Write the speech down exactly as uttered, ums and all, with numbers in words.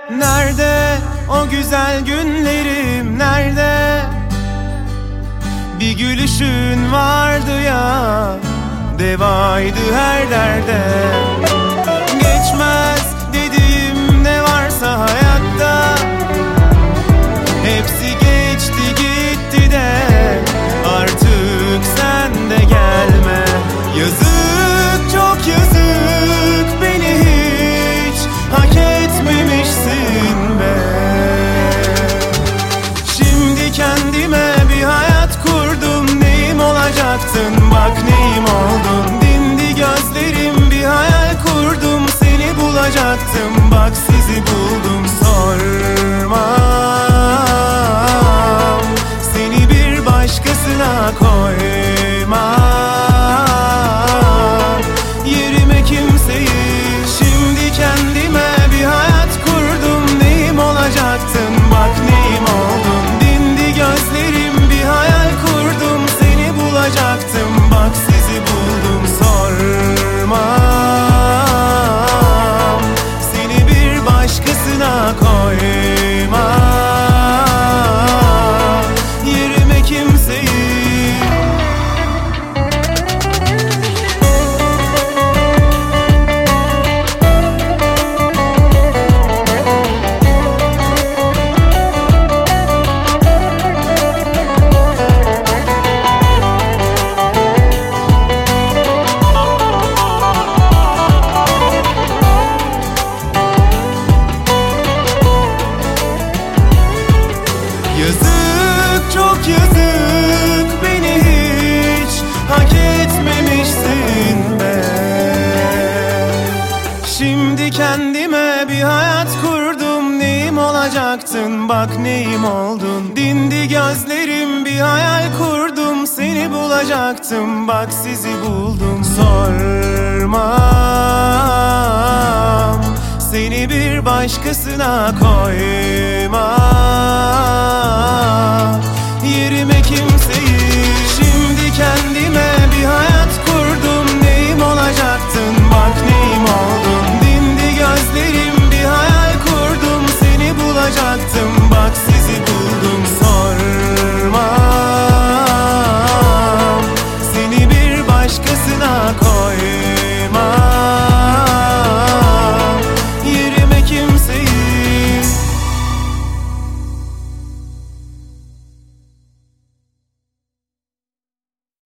Nerede o güzel günlerim, nerede? Bir gülüşün vardı ya, devaydı her derde. Geçmez dediğim ne varsa hayatta, hepsi geçti gitti de artık sen de gelme. Yazık, çok yazık, beni hiç hak etmemişsin be. Şimdi kendime bir hayat kurdum, neyim olacaktın bak neyim oldun. Dindi gözlerim, bir hayal kurdum, seni bulacaktım bak sizi buldum. Sormam, seni bir başkasına koymam, yerime kimseyi. Şimdi kendime bir hayat kurdum, neyim olacaktın bak neyim oldun. Dindi gözlerim, bir hayal kurdum, seni bulacaktım bak sizi buldum. Sormam, seni bir başkasına koymam, yerime kimseyi. Yazık, çok yazık, beni hiç hak etmemişsin be. Şimdi kendime bir hayat kurdum, neyim olacaktın bak neyim oldun. Dindi gözlerim, bir hayal kurdum, seni bulacaktım bak sizi buldum. Sormam, seni bir başkasına koymam, yerime kimseyi. Şimdi kendime bir hayat kurdum, neyim olacaktın bak neyim oldun. Dindi gözlerim, bir hayal kurdum, seni bulacaktım bak sizi buldum. Sormam, seni bir başkasına koymam.